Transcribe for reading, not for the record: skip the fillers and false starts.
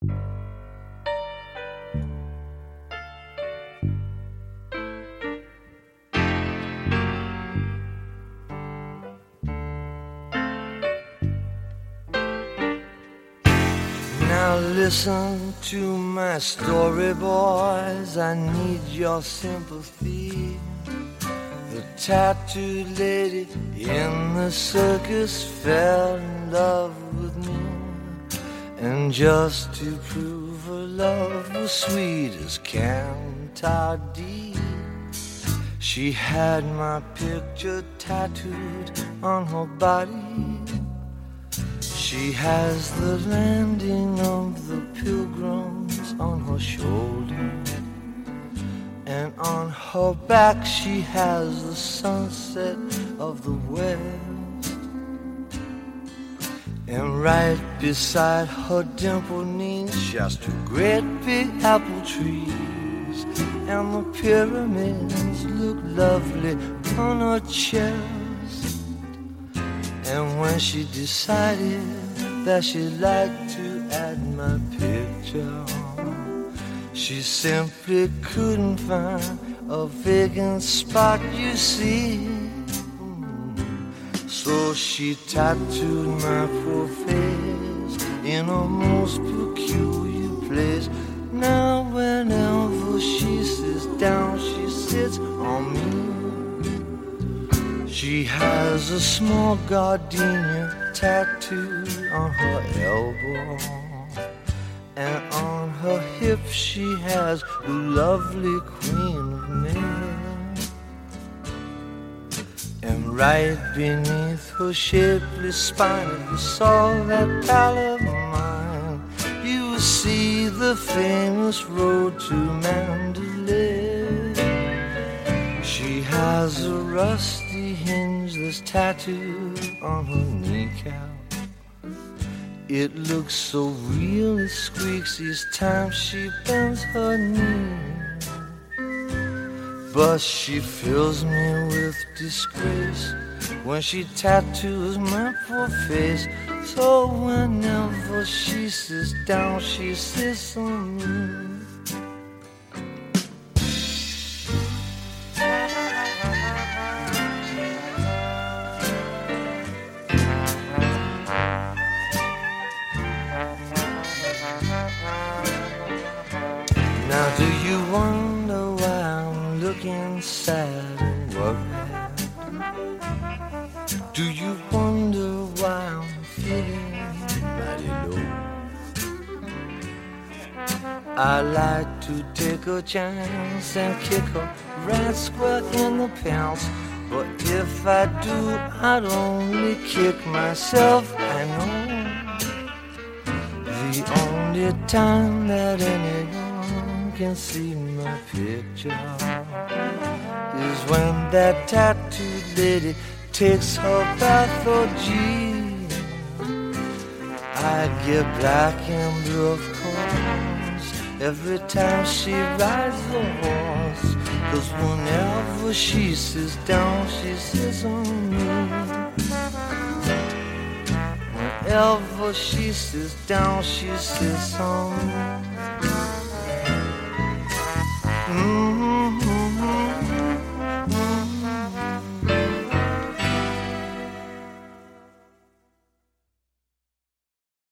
Now listen to my story, boys. I need your sympathy. The tattooed lady in the circus fell in love with me, and just to prove her love was sweet as Cantardee, she had my picture tattooed on her body. She has the landing of the pilgrims on her shoulder, and on her back she has the sunset of the west. And right beside her dimpled knees just two great big apple trees, and the pyramids look lovely on her chest. And when she decided that she'd like to add my picture, she simply couldn't find a vacant spot, you see. So she tattooed my poor face in a most peculiar place. Now whenever she sits down, she sits on me. She has a small gardenia tattooed on her elbow, and on her hip she has the lovely Queen of Men. And right beneath her shapely spine, if you saw that pallor of mine, you will see the famous road to Mandalay. She has a rusty hinge that's tattooed on her kneecap. It looks so real, it squeaks each time she bends her knee. But she fills me with disgrace when she tattoos my poor face. So whenever she sits down, she sits on me. Now do you wonder why I'm looking sad and worried? Do you wonder why I'm feeling mighty low? I like to take a chance and kick her right square in the pants, but if I do, I'd only kick myself, I know. The only time that anyone can see my picture is when that tattooed lady takes her bath, oh gee. I get black and blue, of course, every time she rides the horse, 'cause whenever she sits down, she sits on me. Whenever she sits down, she sits on me. Mm-hmm.